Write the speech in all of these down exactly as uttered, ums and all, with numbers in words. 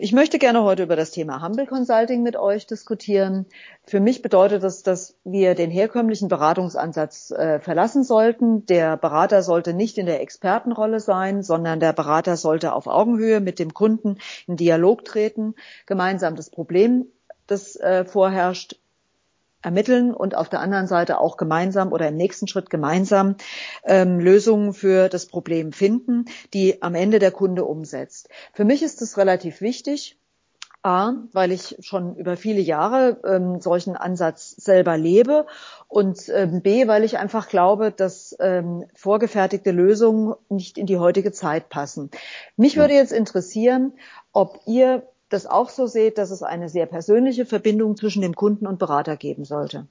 Ich möchte gerne heute über das Thema Humble Consulting mit euch diskutieren. Für mich bedeutet das, dass wir den herkömmlichen Beratungsansatz äh, verlassen sollten. Der Berater sollte nicht in der Expertenrolle sein, sondern der Berater sollte auf Augenhöhe mit dem Kunden in Dialog treten, gemeinsam das Problem, das äh, vorherrscht, ermitteln und auf der anderen Seite auch gemeinsam oder im nächsten Schritt gemeinsam ähm, Lösungen für das Problem finden, die am Ende der Kunde umsetzt. Für mich ist es relativ wichtig, A, weil ich schon über viele Jahre ähm, solchen Ansatz selber lebe und ähm, B, weil ich einfach glaube, dass ähm, vorgefertigte Lösungen nicht in die heutige Zeit passen. Mich würde jetzt interessieren, ob ihr das auch so seht, dass es eine sehr persönliche Verbindung zwischen dem Kunden und Berater geben sollte.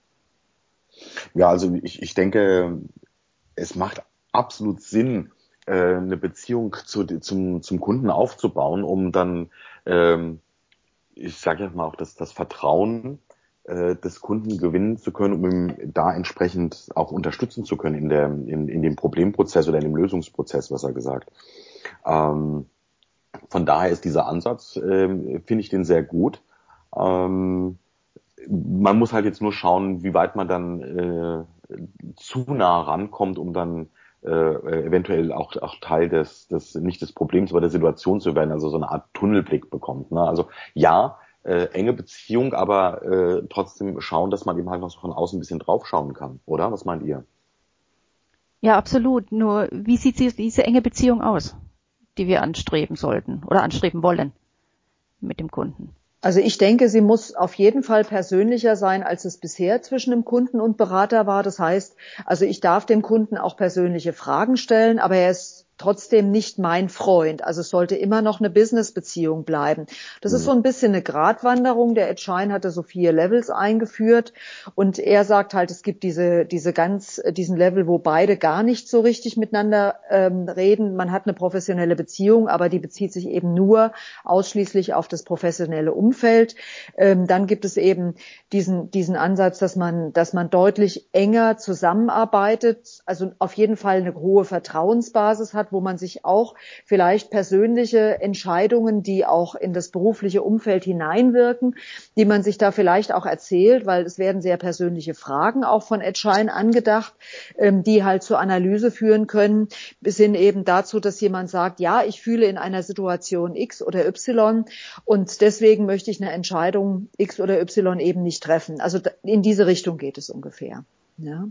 Ja, also ich, ich denke, es macht absolut Sinn, äh, eine Beziehung zu, zum, zum Kunden aufzubauen, um dann, ähm, ich sage jetzt mal auch das, das Vertrauen äh, des Kunden gewinnen zu können, um ihn da entsprechend auch unterstützen zu können in, der, in, in dem Problemprozess oder in dem Lösungsprozess, was er gesagt. Ähm, Von daher ist dieser Ansatz, äh, finde ich den sehr gut. Ähm, man muss halt jetzt nur schauen, wie weit man dann äh, zu nah rankommt, um dann äh, eventuell auch, auch Teil des, des, nicht des Problems, aber der Situation zu werden, also so eine Art Tunnelblick bekommt. Ne? Also ja, äh, enge Beziehung, aber äh, trotzdem schauen, dass man eben halt noch so von außen ein bisschen draufschauen kann, oder? Was meint ihr? Ja, absolut. Nur, wie sieht diese enge Beziehung aus, die wir anstreben sollten oder anstreben wollen mit dem Kunden? Also ich denke, sie muss auf jeden Fall persönlicher sein, als es bisher zwischen dem Kunden und Berater war. Das heißt, also ich darf dem Kunden auch persönliche Fragen stellen, aber er ist trotzdem nicht mein Freund. Also es sollte immer noch eine Business-Beziehung bleiben. Das ist so ein bisschen eine Gratwanderung. Der Ed Schein hatte so vier Levels eingeführt und er sagt halt, es gibt diese diese ganz diesen Level, wo beide gar nicht so richtig miteinander ähm, reden. Man hat eine professionelle Beziehung, aber die bezieht sich eben nur ausschließlich auf das professionelle Umfeld. Ähm, dann gibt es eben diesen diesen Ansatz, dass man dass man deutlich enger zusammenarbeitet, also auf jeden Fall eine hohe Vertrauensbasis hat, wo man sich auch vielleicht persönliche Entscheidungen, die auch in das berufliche Umfeld hineinwirken, die man sich da vielleicht auch erzählt, weil es werden sehr persönliche Fragen auch von Ed Schein angedacht, die halt zur Analyse führen können, bis hin eben dazu, dass jemand sagt, ja, ich fühle in einer Situation X oder Y und deswegen möchte ich eine Entscheidung X oder Y eben nicht treffen. Also in diese Richtung geht es ungefähr. Ja.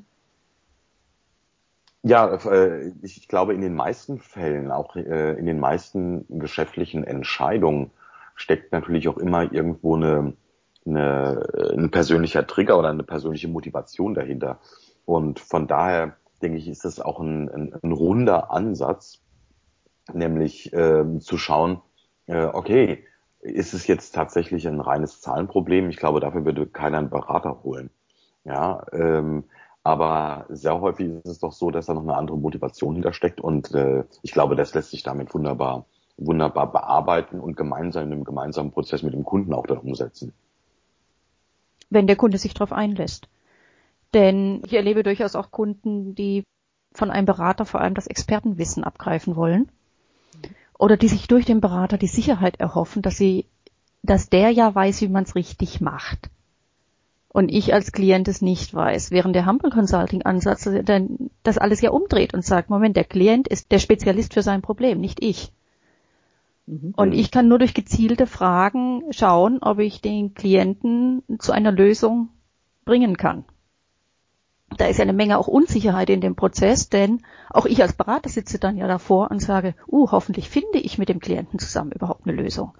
Ja, äh, ich glaube, in den meisten Fällen, auch äh, in den meisten geschäftlichen Entscheidungen, steckt natürlich auch immer irgendwo eine, eine, ein persönlicher Trigger oder eine persönliche Motivation dahinter. Und von daher, denke ich, ist das auch ein, ein, ein runder Ansatz, nämlich äh, zu schauen, äh, okay, ist es jetzt tatsächlich ein reines Zahlenproblem? Ich glaube, dafür würde keiner einen Berater holen. Ja, ähm, aber sehr häufig ist es doch so, dass da noch eine andere Motivation hintersteckt und äh, ich glaube, das lässt sich damit wunderbar, wunderbar bearbeiten und gemeinsam in einem gemeinsamen Prozess mit dem Kunden auch dann umsetzen. Wenn der Kunde sich darauf einlässt. Denn ich erlebe durchaus auch Kunden, die von einem Berater vor allem das Expertenwissen abgreifen wollen oder die sich durch den Berater die Sicherheit erhoffen, dass sie, dass der ja weiß, wie man es richtig macht. Und ich als Klient es nicht weiß, während der Humble Consulting Ansatz dann das alles ja umdreht und sagt, Moment, der Klient ist der Spezialist für sein Problem, nicht ich. Mhm. Und ich kann nur durch gezielte Fragen schauen, ob ich den Klienten zu einer Lösung bringen kann. Da ist ja eine Menge auch Unsicherheit in dem Prozess, denn auch ich als Berater sitze dann ja davor und sage, uh, hoffentlich finde ich mit dem Klienten zusammen überhaupt eine Lösung.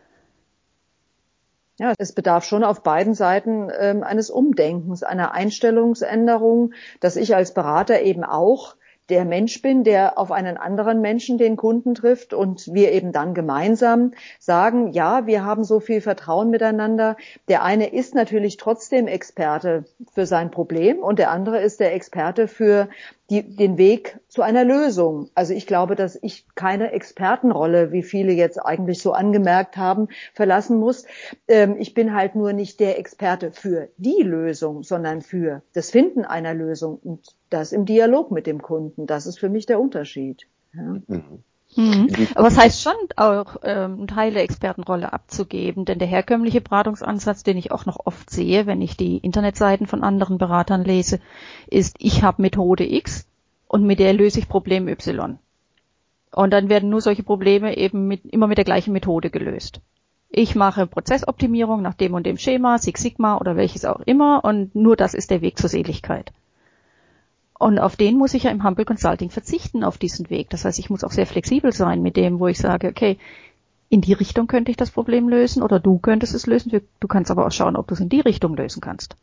Ja, es bedarf schon auf beiden Seiten ähm, eines Umdenkens, einer Einstellungsänderung, dass ich als Berater eben auch der Mensch bin, der auf einen anderen Menschen, den Kunden trifft und wir eben dann gemeinsam sagen, ja, wir haben so viel Vertrauen miteinander. Der eine ist natürlich trotzdem Experte für sein Problem und der andere ist der Experte für die, den Weg zu einer Lösung. Also ich glaube, dass ich keine Expertenrolle, wie viele jetzt eigentlich so angemerkt haben, verlassen muss. Ähm, ich bin halt nur nicht der Experte für die Lösung, sondern für das Finden einer Lösung und das im Dialog mit dem Kunden. Das ist für mich der Unterschied. Ja. Mhm. Aber es heißt schon auch, ähm, einen Teil der Expertenrolle abzugeben, denn der herkömmliche Beratungsansatz, den ich auch noch oft sehe, wenn ich die Internetseiten von anderen Beratern lese, ist, ich habe Methode X und mit der löse ich Problem Y. Und dann werden nur solche Probleme eben mit, immer mit der gleichen Methode gelöst. Ich mache Prozessoptimierung nach dem und dem Schema, Six Sigma oder welches auch immer, und nur das ist der Weg zur Seligkeit. Und auf den muss ich ja im Humble Consulting verzichten, auf diesen Weg. Das heißt, ich muss auch sehr flexibel sein mit dem, wo ich sage, okay, in die Richtung könnte ich das Problem lösen oder du könntest es lösen. Du kannst aber auch schauen, ob du es in die Richtung lösen kannst.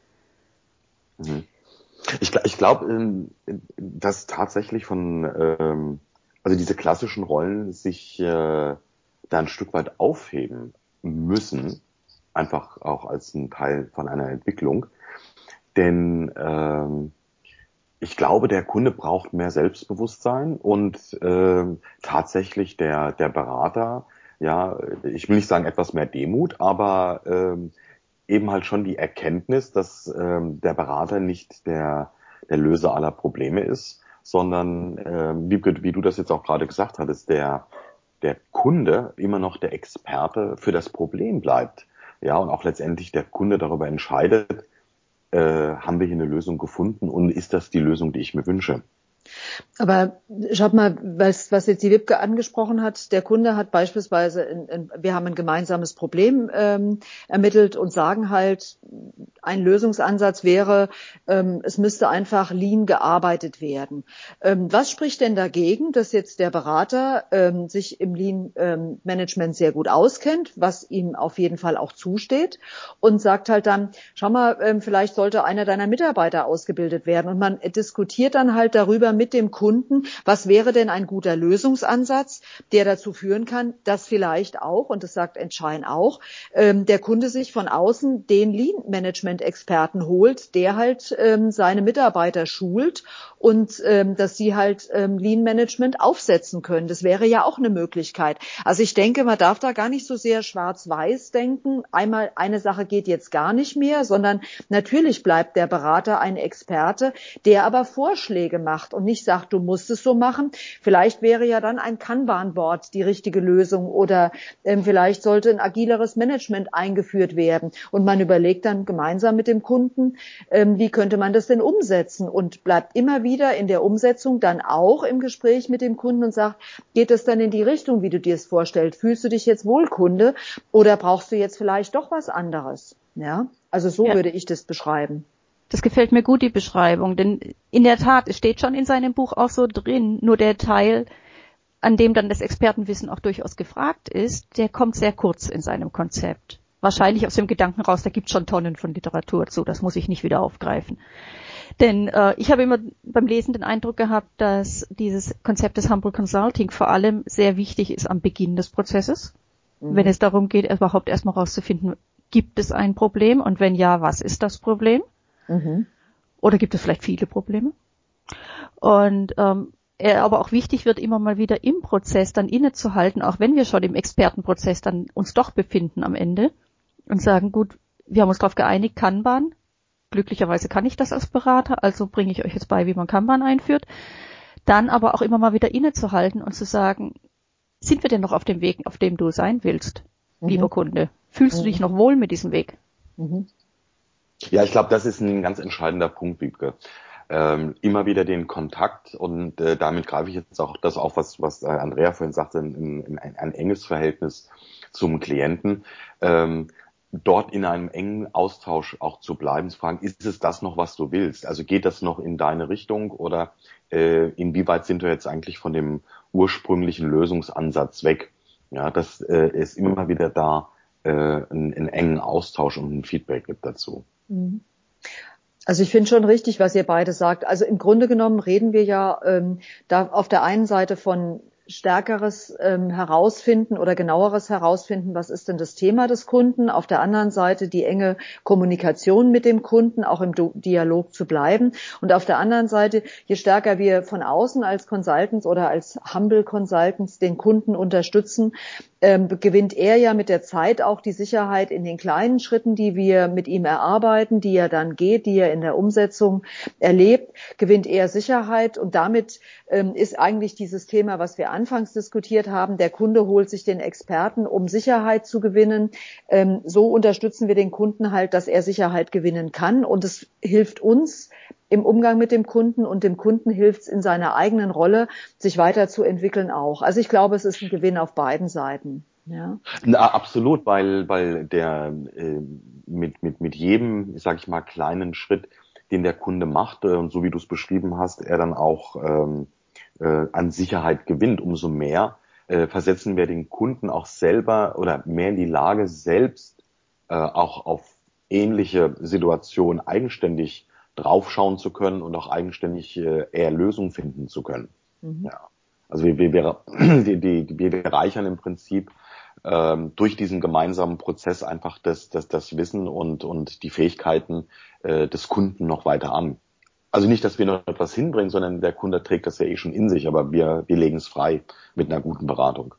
Ich, ich glaube, dass tatsächlich von, ähm, also diese klassischen Rollen sich äh, da ein Stück weit aufheben müssen, einfach auch als ein Teil von einer Entwicklung. Denn ähm, ich glaube, der Kunde braucht mehr Selbstbewusstsein und äh, tatsächlich der der Berater, ja, ich will nicht sagen etwas mehr Demut, aber ähm, eben halt schon die Erkenntnis, dass ähm, der Berater nicht der der Löser aller Probleme ist, sondern ähm, wie, wie du das jetzt auch gerade gesagt hattest, der der Kunde immer noch der Experte für das Problem bleibt, ja, und auch letztendlich der Kunde darüber entscheidet, äh, haben wir hier eine Lösung gefunden und ist das die Lösung, die ich mir wünsche? Aber schaut mal, was, was jetzt die Wiebke angesprochen hat, der Kunde hat beispielsweise, in, in, wir haben ein gemeinsames Problem ähm, ermittelt und sagen halt, ein Lösungsansatz wäre, ähm, es müsste einfach lean gearbeitet werden. Ähm, was spricht denn dagegen, dass jetzt der Berater ähm, sich im Lean-Management ähm, sehr gut auskennt, was ihm auf jeden Fall auch zusteht, und sagt halt dann, schau mal, ähm, vielleicht sollte einer deiner Mitarbeiter ausgebildet werden, und man diskutiert dann halt darüber mit dem Kunden, was wäre denn ein guter Lösungsansatz, der dazu führen kann, dass vielleicht auch, und das sagt Entschein auch, ähm, der Kunde sich von außen den Lean-Management-Experten holt, der halt ähm, seine Mitarbeiter schult und ähm, dass sie halt ähm, Lean-Management aufsetzen können. Das wäre ja auch eine Möglichkeit. Also ich denke, man darf da gar nicht so sehr schwarz-weiß denken. Einmal, eine Sache geht jetzt gar nicht mehr, sondern natürlich bleibt der Berater ein Experte, der aber Vorschläge macht und nicht sagt, du musst es so machen. Vielleicht wäre ja dann ein Kanban-Board die richtige Lösung oder ähm, vielleicht sollte ein agileres Management eingeführt werden. Und man überlegt dann gemeinsam mit dem Kunden, ähm, wie könnte man das denn umsetzen, und bleibt immer wieder in der Umsetzung dann auch im Gespräch mit dem Kunden und sagt, geht es dann in die Richtung, wie du dir es vorstellst? Fühlst du dich jetzt wohl, Kunde, oder brauchst du jetzt vielleicht doch was anderes? Ja, also so Ja. würde ich das beschreiben. Das gefällt mir gut, die Beschreibung, denn in der Tat, es steht schon in seinem Buch auch so drin, nur der Teil, an dem dann das Expertenwissen auch durchaus gefragt ist, der kommt sehr kurz in seinem Konzept. Wahrscheinlich aus dem Gedanken raus, da gibt es schon Tonnen von Literatur zu, das muss ich nicht wieder aufgreifen. Denn äh, ich habe immer beim Lesen den Eindruck gehabt, dass dieses Konzept des Humble Consulting vor allem sehr wichtig ist am Beginn des Prozesses, mhm. wenn es darum geht, überhaupt erstmal rauszufinden, gibt es ein Problem und wenn ja, was ist das Problem? Mhm. Oder gibt es vielleicht viele Probleme? Und ähm, er aber auch wichtig wird, immer mal wieder im Prozess dann innezuhalten, auch wenn wir schon im Expertenprozess dann uns doch befinden am Ende und sagen, gut, wir haben uns darauf geeinigt, Kanban. Glücklicherweise kann ich das als Berater, also bringe ich euch jetzt bei, wie man Kanban einführt. Dann aber auch immer mal wieder innezuhalten und zu sagen, sind wir denn noch auf dem Weg, auf dem du sein willst, mhm. lieber Kunde? Fühlst mhm. du dich noch wohl mit diesem Weg? Mhm. Ja, ich glaube, das ist ein ganz entscheidender Punkt, Wiebke. Ähm, immer wieder den Kontakt, und äh, damit greife ich jetzt auch das auf, was, was äh, Andrea vorhin sagte, in, in ein, ein enges Verhältnis zum Klienten. Ähm, dort in einem engen Austausch auch zu bleiben, zu fragen, ist es das noch, was du willst? Also geht das noch in deine Richtung, oder äh, inwieweit sind wir jetzt eigentlich von dem ursprünglichen Lösungsansatz weg? Ja, dass äh, es immer wieder da äh, einen, einen engen Austausch und ein Feedback gibt dazu. Also ich finde schon richtig, was ihr beide sagt. Also im Grunde genommen reden wir ja ähm, da auf der einen Seite von stärkeres ähm, Herausfinden oder genaueres Herausfinden, was ist denn das Thema des Kunden. Auf der anderen Seite die enge Kommunikation mit dem Kunden, auch im Do- Dialog zu bleiben. Und auf der anderen Seite, je stärker wir von außen als Consultants oder als Humble Consultants den Kunden unterstützen, ähm, gewinnt er ja mit der Zeit auch die Sicherheit in den kleinen Schritten, die wir mit ihm erarbeiten, die er dann geht, die er in der Umsetzung erlebt, gewinnt er Sicherheit. Und damit ähm, ist eigentlich dieses Thema, was wir anfangs diskutiert haben, der Kunde holt sich den Experten, um Sicherheit zu gewinnen. Ähm, so unterstützen wir den Kunden halt, dass er Sicherheit gewinnen kann. Und es hilft uns im Umgang mit dem Kunden, und dem Kunden hilft es in seiner eigenen Rolle, sich weiterzuentwickeln auch. Also ich glaube, es ist ein Gewinn auf beiden Seiten. Ja. Na, absolut, weil weil der äh, mit mit mit jedem, sag ich mal, kleinen Schritt, den der Kunde macht, äh, und so wie du es beschrieben hast, er dann auch ähm, äh, an Sicherheit gewinnt, umso mehr äh, versetzen wir den Kunden auch selber oder mehr in die Lage, selbst äh, auch auf ähnliche Situationen eigenständig draufschauen zu können und auch eigenständig äh, eher Lösungen finden zu können. Mhm. Ja. Also wir, wir, wir, die, die, wir bereichern im Prinzip ähm, durch diesen gemeinsamen Prozess einfach das, das, das Wissen und, und die Fähigkeiten äh, des Kunden noch weiter an. Also nicht, dass wir noch etwas hinbringen, sondern der Kunde trägt das ja eh schon in sich, aber wir, wir legen es frei mit einer guten Beratung.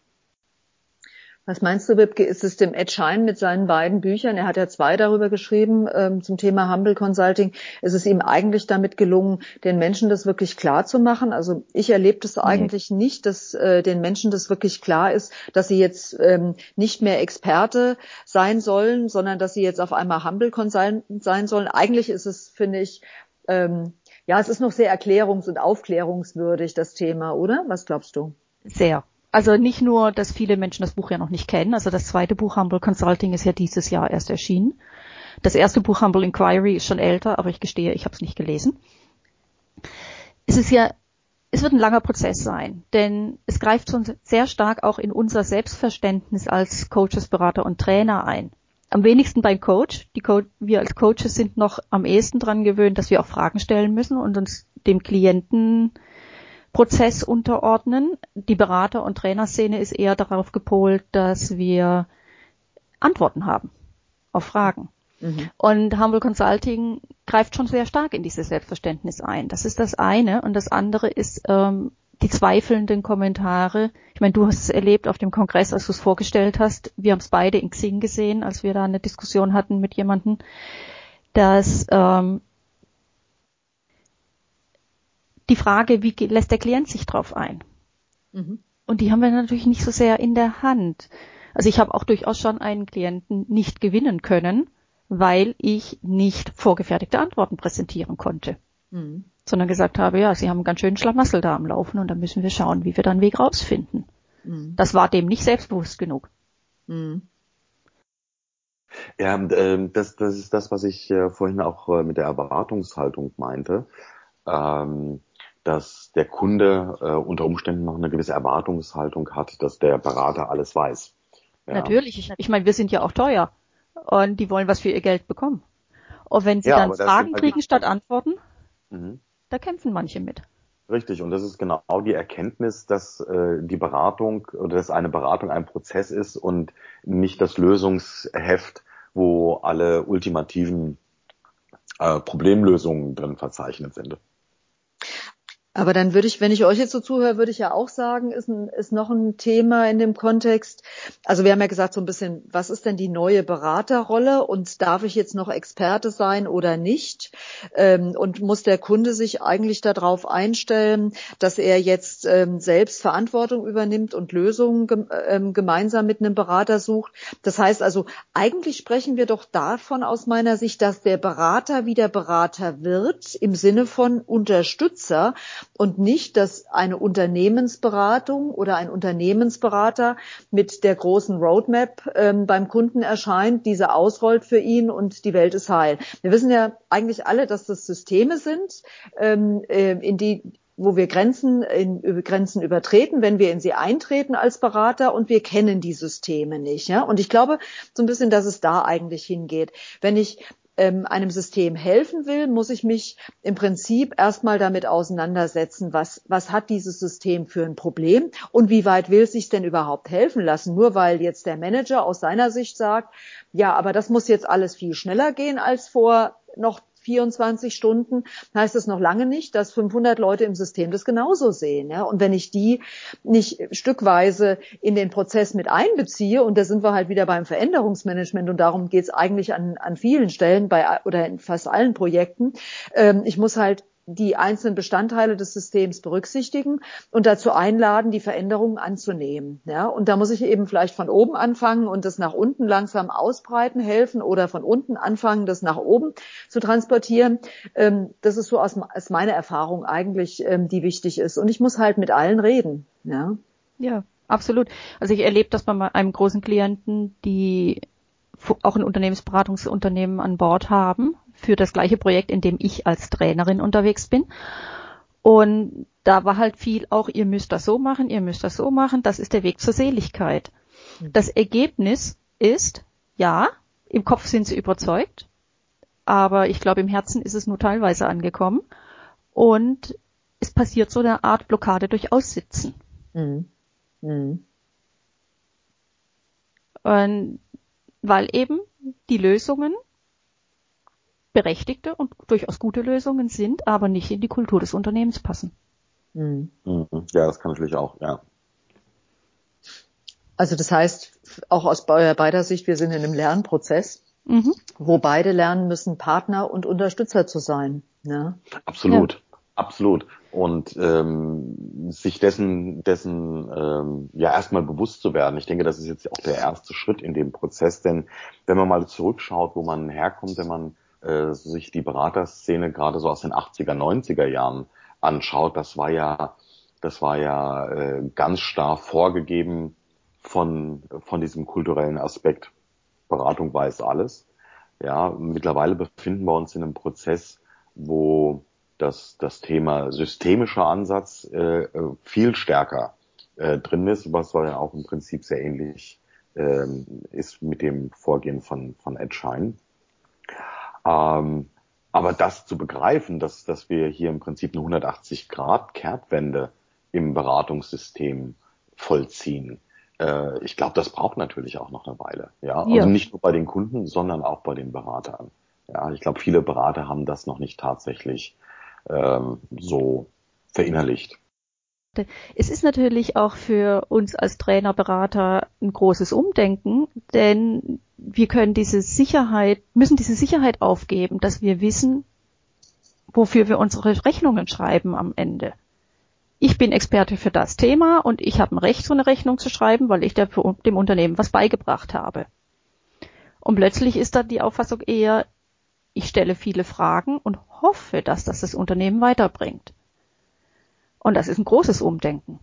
Was meinst du, Wibke, ist es dem Ed Schein mit seinen beiden Büchern, er hat ja zwei darüber geschrieben, ähm, zum Thema Humble Consulting, ist es ihm eigentlich damit gelungen, den Menschen das wirklich klar zu machen? Also ich erlebe das nee. eigentlich nicht, dass äh, den Menschen das wirklich klar ist, dass sie jetzt ähm, nicht mehr Experte sein sollen, sondern dass sie jetzt auf einmal Humble Consultant sein sollen. Eigentlich ist es, finde ich, ähm, ja, es ist noch sehr erklärungs- und aufklärungswürdig, das Thema, oder? Was glaubst du? Sehr. Also nicht nur, dass viele Menschen das Buch ja noch nicht kennen. Also das zweite Buch Humble Consulting ist ja dieses Jahr erst erschienen. Das erste Buch Humble Inquiry ist schon älter, aber ich gestehe, ich habe es nicht gelesen. Es ist ja, es wird ein langer Prozess sein, denn es greift schon sehr stark auch in unser Selbstverständnis als Coaches, Berater und Trainer ein. Am wenigsten beim Coach. Die Co- wir als Coaches sind noch am ehesten dran gewöhnt, dass wir auch Fragen stellen müssen und uns dem Klienten Prozess unterordnen. Die Berater- und Trainerszene ist eher darauf gepolt, dass wir Antworten haben auf Fragen. Mhm. Und Humble Consulting greift schon sehr stark in dieses Selbstverständnis ein. Das ist das eine. Und das andere ist ähm, die zweifelnden Kommentare. Ich meine, du hast es erlebt auf dem Kongress, als du es vorgestellt hast. Wir haben es beide in Xing gesehen, als wir da eine Diskussion hatten mit jemandem, dass ähm, die Frage, wie lässt der Klient sich drauf ein? Mhm. Und die haben wir natürlich nicht so sehr in der Hand. Also ich habe auch durchaus schon einen Klienten nicht gewinnen können, weil ich nicht vorgefertigte Antworten präsentieren konnte. Mhm. Sondern gesagt habe, ja, Sie haben einen ganz schönen Schlamassel da am Laufen und dann müssen wir schauen, wie wir da einen Weg rausfinden. Mhm. Das war dem nicht selbstbewusst genug. Mhm. Ja, äh, das, das ist das, was ich äh, vorhin auch äh, mit der Erwartungshaltung meinte. Ähm, dass der Kunde äh, unter Umständen noch eine gewisse Erwartungshaltung hat, dass der Berater alles weiß. Ja. Natürlich, ich, ich meine, wir sind ja auch teuer und die wollen was für ihr Geld bekommen. Und wenn sie ja, dann Fragen kriegen halt statt Antworten, mhm. da kämpfen manche mit. Richtig, und das ist genau die Erkenntnis, dass äh, die Beratung oder dass eine Beratung ein Prozess ist und nicht das Lösungsheft, wo alle ultimativen äh, Problemlösungen drin verzeichnet sind. Aber dann würde ich, wenn ich euch jetzt so zuhöre, würde ich ja auch sagen, ist, ein, ist noch ein Thema in dem Kontext. Also wir haben ja gesagt so ein bisschen, was ist denn die neue Beraterrolle und darf ich jetzt noch Experte sein oder nicht? Ähm, und muss der Kunde sich eigentlich darauf einstellen, dass er jetzt ähm, selbst Verantwortung übernimmt und Lösungen gem- ähm, gemeinsam mit einem Berater sucht? Das heißt also, eigentlich sprechen wir doch davon aus meiner Sicht, dass der Berater wieder Berater wird im Sinne von Unterstützer, und nicht, dass eine Unternehmensberatung oder ein Unternehmensberater mit der großen Roadmap ähm, beim Kunden erscheint, diese ausrollt für ihn und die Welt ist heil. Wir wissen ja eigentlich alle, dass das Systeme sind, ähm, in die wo wir Grenzen, in, Grenzen übertreten, wenn wir in sie eintreten als Berater und wir kennen die Systeme nicht. Ja? Und ich glaube so ein bisschen, dass es da eigentlich hingeht. Wenn ich ähm, einem System helfen will, muss ich mich im Prinzip erstmal damit auseinandersetzen, was, was hat dieses System für ein Problem und wie weit will es sich denn überhaupt helfen lassen? Nur weil jetzt der Manager aus seiner Sicht sagt, ja, aber das muss jetzt alles viel schneller gehen als vor noch vierundzwanzig Stunden, heißt das noch lange nicht, dass fünfhundert Leute im System das genauso sehen. Ja? Und wenn ich die nicht stückweise in den Prozess mit einbeziehe, und da sind wir halt wieder beim Veränderungsmanagement, und darum geht es eigentlich an, an vielen Stellen bei oder in fast allen Projekten, ähm, ich muss halt die einzelnen Bestandteile des Systems berücksichtigen und dazu einladen, die Veränderungen anzunehmen. Ja, und da muss ich eben vielleicht von oben anfangen und das nach unten langsam ausbreiten helfen oder von unten anfangen, das nach oben zu transportieren. Ähm, das ist so aus, aus meiner Erfahrung eigentlich, ähm, die wichtig ist. Und ich muss halt mit allen reden. Ja, ja, absolut. Also ich erlebe das bei einem großen Klienten, die auch ein Unternehmensberatungsunternehmen an Bord haben für das gleiche Projekt, in dem ich als Trainerin unterwegs bin. Und da war halt viel auch, ihr müsst das so machen, ihr müsst das so machen, das ist der Weg zur Seligkeit. Das Ergebnis ist, ja, im Kopf sind sie überzeugt, aber ich glaube, im Herzen ist es nur teilweise angekommen. Und es passiert so eine Art Blockade durch Aussitzen. Mhm. Mhm. Und weil eben die Lösungen berechtigte und durchaus gute Lösungen sind, aber nicht in die Kultur des Unternehmens passen. Mhm. Ja, das kann natürlich auch, ja. Also das heißt, auch aus beider Sicht, wir sind in einem Lernprozess, mhm. wo beide lernen müssen, Partner und Unterstützer zu sein. Ja? Absolut, ja. absolut. Und ähm, sich dessen, dessen ähm, ja erstmal bewusst zu werden. Ich denke, das ist jetzt auch der erste Schritt in dem Prozess, denn wenn man mal zurückschaut, wo man herkommt, wenn man äh, sich die Beraterszene gerade so aus den achtziger, neunziger Jahren anschaut, das war ja, das war ja äh, ganz stark vorgegeben von von diesem kulturellen Aspekt. Beratung weiß alles. Ja, mittlerweile befinden wir uns in einem Prozess, wo das das Thema systemischer Ansatz äh, viel stärker äh, drin ist, was ja auch im Prinzip sehr ähnlich äh, ist mit dem Vorgehen von von Ed Schein. Ähm, aber das zu begreifen, dass dass wir hier im Prinzip eine hundertachtzig Grad Kehrtwende im Beratungssystem vollziehen, äh, ich glaube, das braucht natürlich auch noch eine Weile. Ja, ja. Also nicht nur bei den Kunden, sondern auch bei den Beratern. Ja, ich glaube, viele Berater haben das noch nicht tatsächlich ähm, so verinnerlicht. Es ist natürlich auch für uns als Trainer, Berater ein großes Umdenken, denn wir können diese Sicherheit, müssen diese Sicherheit aufgeben, dass wir wissen, wofür wir unsere Rechnungen schreiben am Ende. Ich bin Experte für das Thema und ich habe ein Recht, so eine Rechnung zu schreiben, weil ich dem Unternehmen was beigebracht habe. Und plötzlich ist dann die Auffassung eher, ich stelle viele Fragen und hoffe, dass das das Unternehmen weiterbringt. Und das ist ein großes Umdenken.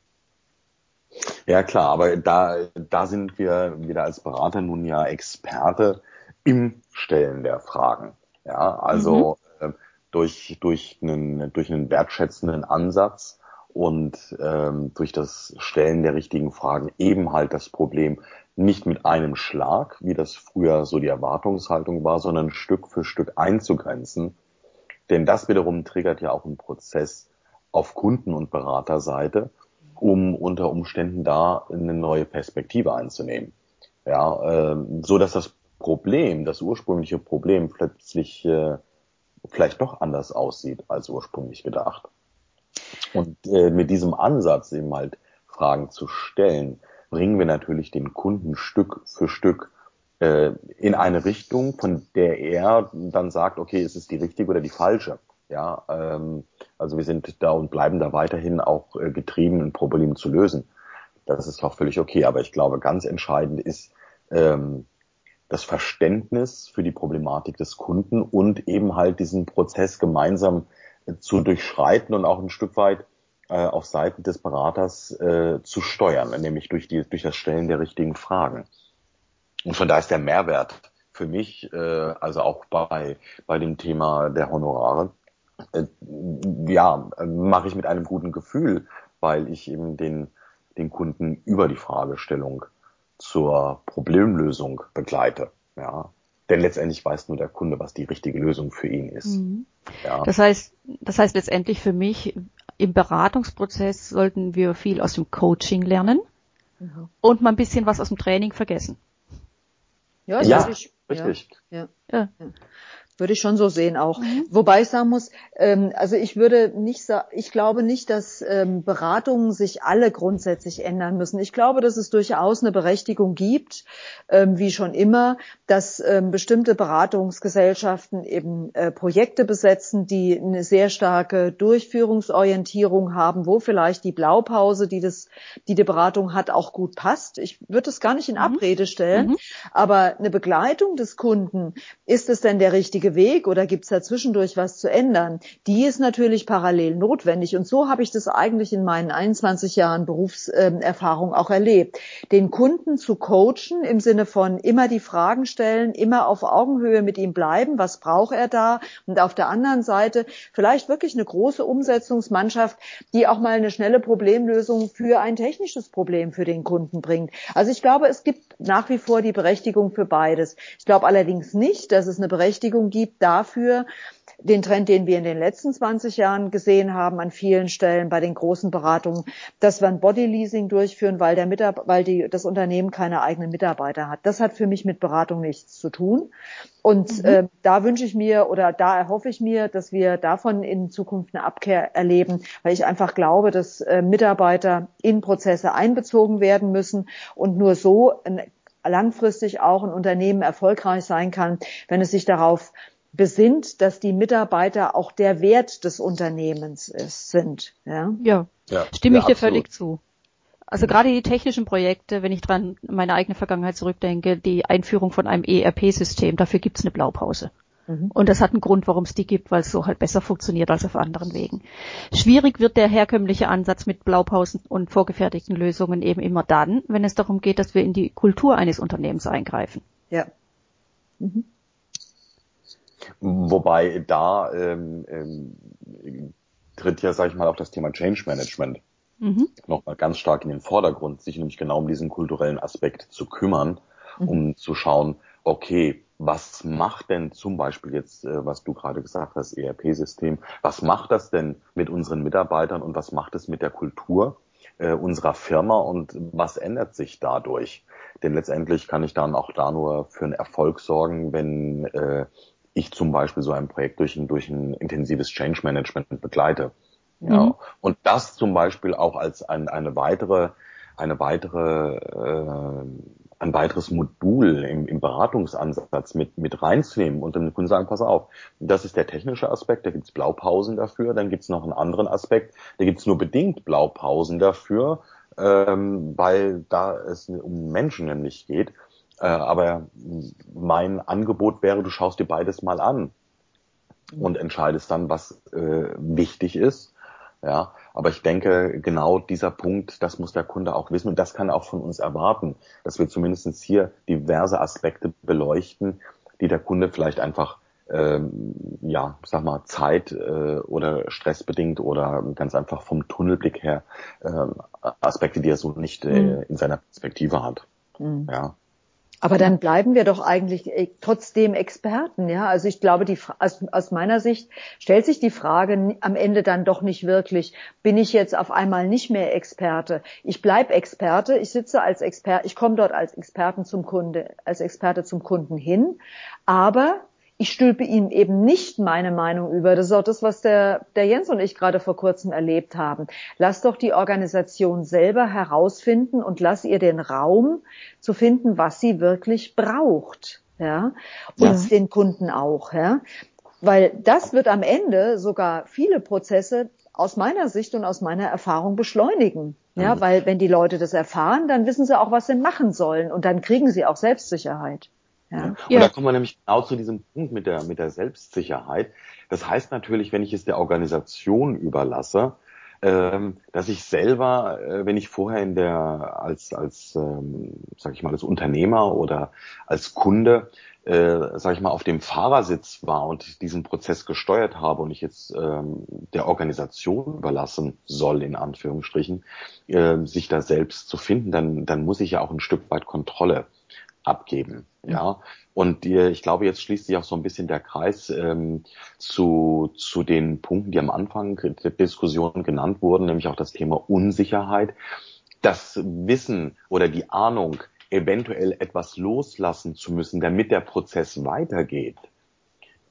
Ja klar, aber da, da sind wir wieder als Berater nun ja Experte im Stellen der Fragen. Ja, also mhm. äh, durch, durch, einen, durch einen wertschätzenden Ansatz und ähm, durch das Stellen der richtigen Fragen eben halt das Problem nicht mit einem Schlag, wie das früher so die Erwartungshaltung war, sondern Stück für Stück einzugrenzen. Denn das wiederum triggert ja auch einen Prozess auf Kunden- und Beraterseite, um unter Umständen da eine neue Perspektive einzunehmen. Ja, äh, so dass das Problem, das ursprüngliche Problem plötzlich äh, vielleicht doch anders aussieht als ursprünglich gedacht. Und äh, mit diesem Ansatz eben halt Fragen zu stellen, bringen wir natürlich den Kunden Stück für Stück äh, in eine Richtung, von der er dann sagt, okay, ist es die richtige oder die falsche? Ja, ähm, also wir sind da und bleiben da weiterhin auch äh, getrieben, ein Problem zu lösen. Das ist auch völlig okay. Aber ich glaube, ganz entscheidend ist ähm, das Verständnis für die Problematik des Kunden und eben halt diesen Prozess gemeinsam äh, zu durchschreiten und auch ein Stück weit äh, auf Seiten des Beraters äh, zu steuern, nämlich durch die durch das Stellen der richtigen Fragen. Und von da ist der Mehrwert für mich, äh, also auch bei bei dem Thema der Honorare, äh, ja, mache ich mit einem guten Gefühl, weil ich eben den den Kunden über die Fragestellung zur Problemlösung begleite. Ja, denn letztendlich weiß nur der Kunde, was die richtige Lösung für ihn ist. Mhm. Ja. Das heißt, das heißt letztendlich für mich, im Beratungsprozess sollten wir viel aus dem Coaching lernen mhm. und mal ein bisschen was aus dem Training vergessen. Ja, ja ich, richtig. Ja, ja. Ja. Würde ich schon so sehen auch. Mhm. Wobei ich sagen muss, ähm, also ich würde nicht sagen, ich glaube nicht, dass ähm, Beratungen sich alle grundsätzlich ändern müssen. Ich glaube, dass es durchaus eine Berechtigung gibt, ähm, wie schon immer, dass ähm, bestimmte Beratungsgesellschaften eben äh, Projekte besetzen, die eine sehr starke Durchführungsorientierung haben, wo vielleicht die Blaupause, die das, die die Beratung hat, auch gut passt. Ich würde es gar nicht in Mhm. Abrede stellen, Mhm. aber eine Begleitung des Kunden, ist es denn der richtige Weg oder gibt es da zwischendurch was zu ändern? Die ist natürlich parallel notwendig. Und so habe ich das eigentlich in meinen einundzwanzig Jahren Berufserfahrung auch erlebt. Den Kunden zu coachen im Sinne von immer die Fragen stellen, immer auf Augenhöhe mit ihm bleiben, was braucht er da? Und auf der anderen Seite vielleicht wirklich eine große Umsetzungsmannschaft, die auch mal eine schnelle Problemlösung für ein technisches Problem für den Kunden bringt. Also ich glaube, es gibt nach wie vor die Berechtigung für beides. Ich glaube allerdings nicht, dass es eine Berechtigung gibt dafür, den Trend, den wir in den letzten zwanzig Jahren gesehen haben, an vielen Stellen bei den großen Beratungen, dass wir ein Bodyleasing durchführen, weil der Mitab- weil die, das Unternehmen keine eigenen Mitarbeiter hat. Das hat für mich mit Beratung nichts zu tun. Und Mhm. äh, da wünsche ich mir oder da erhoffe ich mir, dass wir davon in Zukunft eine Abkehr erleben, weil ich einfach glaube, dass äh, Mitarbeiter in Prozesse einbezogen werden müssen und nur so ein, langfristig auch ein Unternehmen erfolgreich sein kann, wenn es sich darauf besinnt, dass die Mitarbeiter auch der Wert des Unternehmens ist, sind. Ja, Ja, Ja, stimme ja, ich dir absolut. völlig zu. Also gerade die technischen Projekte, wenn ich dran meine eigene Vergangenheit zurückdenke, die Einführung von einem E R P-System, dafür gibt's eine Blaupause. Mhm. Und das hat einen Grund, warum es die gibt, weil es so halt besser funktioniert als auf anderen Wegen. Schwierig wird der herkömmliche Ansatz mit Blaupausen und vorgefertigten Lösungen eben immer dann, wenn es darum geht, dass wir in die Kultur eines Unternehmens eingreifen. Ja. Mhm. Wobei da ähm, ähm, tritt ja, sag ich mal, auch das Thema Change Management Mhm. nochmal ganz stark in den Vordergrund, sich nämlich genau um diesen kulturellen Aspekt zu kümmern, Mhm. um zu schauen, okay, was macht denn zum Beispiel jetzt, äh, was du gerade gesagt hast, E R P-System, was macht das denn mit unseren Mitarbeitern und was macht es mit der Kultur äh, unserer Firma und was ändert sich dadurch? Denn letztendlich kann ich dann auch da nur für einen Erfolg sorgen, wenn äh, ich zum Beispiel so ein Projekt durch ein, durch ein intensives Change Management begleite. Ja, Mhm. und das zum Beispiel auch als ein, eine weitere, eine weitere, äh, ein weiteres Modul im, im Beratungsansatz mit, mit reinzunehmen und dem Kunden sagen, pass auf, das ist der technische Aspekt, da gibt's Blaupausen dafür, dann gibt's noch einen anderen Aspekt, da gibt's nur bedingt Blaupausen dafür, ähm, weil da es um Menschen nämlich geht. Äh, aber mein Angebot wäre, du schaust dir beides mal an und entscheidest dann, was äh, wichtig ist. Ja, aber ich denke, genau dieser Punkt, das muss der Kunde auch wissen und das kann er auch von uns erwarten, dass wir zumindest hier diverse Aspekte beleuchten, die der Kunde vielleicht einfach, ähm, ja, sag mal, Zeit äh, oder stressbedingt oder ganz einfach vom Tunnelblick her ähm, Aspekte, die er so nicht Mhm. äh, in seiner Perspektive hat. Mhm. Ja. Aber Ja. dann bleiben wir doch eigentlich äh, trotzdem Experten, ja. Also ich glaube, die, Fra- aus, aus meiner Sicht stellt sich die Frage n- am Ende dann doch nicht wirklich, bin ich jetzt auf einmal nicht mehr Experte? Ich bleib Experte, ich sitze als Experte, ich komme dort als Experten zum Kunde, als Experte zum Kunden hin, aber ich stülpe ihm eben nicht meine Meinung über. Das ist auch das, was der, der Jens und ich gerade vor kurzem erlebt haben. Lass doch die Organisation selber herausfinden und lass ihr den Raum zu finden, was sie wirklich braucht. Ja, und Ja. den Kunden auch. Ja, weil das wird am Ende sogar viele Prozesse aus meiner Sicht und aus meiner Erfahrung beschleunigen. Ja, Mhm. weil wenn die Leute das erfahren, dann wissen sie auch, was sie machen sollen und dann kriegen sie auch Selbstsicherheit. Ja. Ja. Und Ja. da kommen wir nämlich genau zu diesem Punkt mit der, mit der Selbstsicherheit. Das heißt natürlich, wenn ich es der Organisation überlasse, ähm, dass ich selber, äh, wenn ich vorher in der, als, als, ähm, sag ich mal, als Unternehmer oder als Kunde, äh, sag ich mal, auf dem Fahrersitz war und diesen Prozess gesteuert habe und ich jetzt ähm, der Organisation überlassen soll, in Anführungsstrichen, äh, sich da selbst zu finden, dann, dann muss ich ja auch ein Stück weit Kontrolle abgeben, ja. Und die, ich glaube, jetzt schließt sich auch so ein bisschen der Kreis ähm, zu zu den Punkten, die am Anfang der Diskussion genannt wurden, nämlich auch das Thema Unsicherheit, das Wissen oder die Ahnung, eventuell etwas loslassen zu müssen, damit der Prozess weitergeht.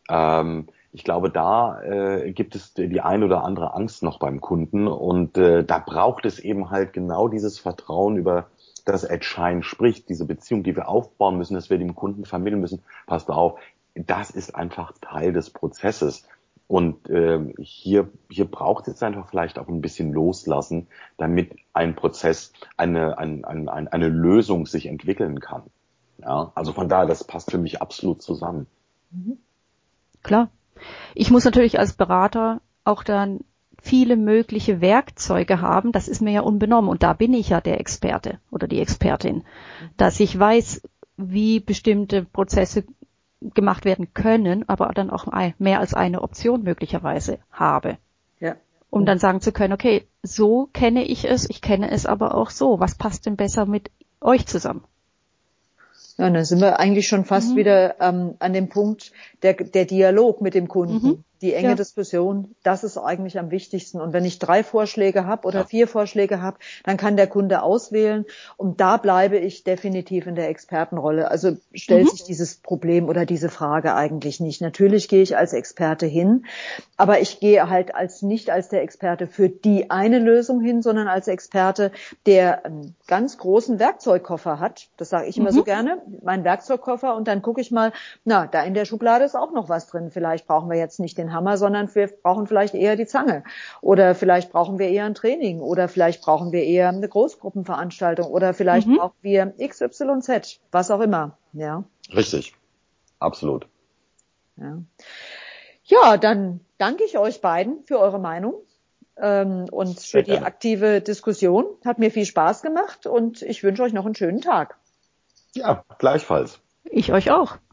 Ähm, ich glaube, da äh, gibt es die ein oder andere Angst noch beim Kunden und äh, da braucht es eben halt genau dieses Vertrauen, über das Ed Schein spricht, diese Beziehung, die wir aufbauen müssen, dass wir dem Kunden vermitteln müssen. Passt auf, das ist einfach Teil des Prozesses. Und äh, hier, hier braucht es einfach vielleicht auch ein bisschen loslassen, damit ein Prozess, eine, ein, ein, ein, eine Lösung sich entwickeln kann. Ja, also von daher, das passt für mich absolut zusammen. Klar. Ich muss natürlich als Berater auch dann viele mögliche Werkzeuge haben. Das ist mir ja unbenommen. Und da bin ich ja der Experte oder die Expertin, dass ich weiß, wie bestimmte Prozesse gemacht werden können, aber dann auch mehr als eine Option möglicherweise habe. Ja. Um dann sagen zu können, okay, so kenne ich es, ich kenne es aber auch so. Was passt denn besser mit euch zusammen? Ja, dann sind wir eigentlich schon fast mhm. wieder ähm, an dem Punkt, der, der Dialog mit dem Kunden, mhm. die enge ja. Diskussion, das ist eigentlich am wichtigsten. Und wenn ich drei Vorschläge habe oder ja. vier Vorschläge habe, dann kann der Kunde auswählen. Und da bleibe ich definitiv in der Expertenrolle. Also stellt mhm. sich dieses Problem oder diese Frage eigentlich nicht. Natürlich gehe ich als Experte hin, aber ich gehe halt als nicht als der Experte für die eine Lösung hin, sondern als Experte, der einen ganz großen Werkzeugkoffer hat. Das sage ich immer mhm. so gerne. Mein Werkzeugkoffer und dann gucke ich mal, na, da in der Schublade ist auch noch was drin. Vielleicht brauchen wir jetzt nicht den Hammer, sondern wir brauchen vielleicht eher die Zange. Oder vielleicht brauchen wir eher ein Training. Oder vielleicht brauchen wir eher eine Großgruppenveranstaltung. Oder vielleicht mhm. brauchen wir X Y Z, was auch immer. Ja. Richtig. Absolut. Ja. Ja, dann danke ich euch beiden für eure Meinung ähm, und für die aktive Diskussion. Hat mir viel Spaß gemacht und ich wünsche euch noch einen schönen Tag. Ja, gleichfalls. Ich euch auch.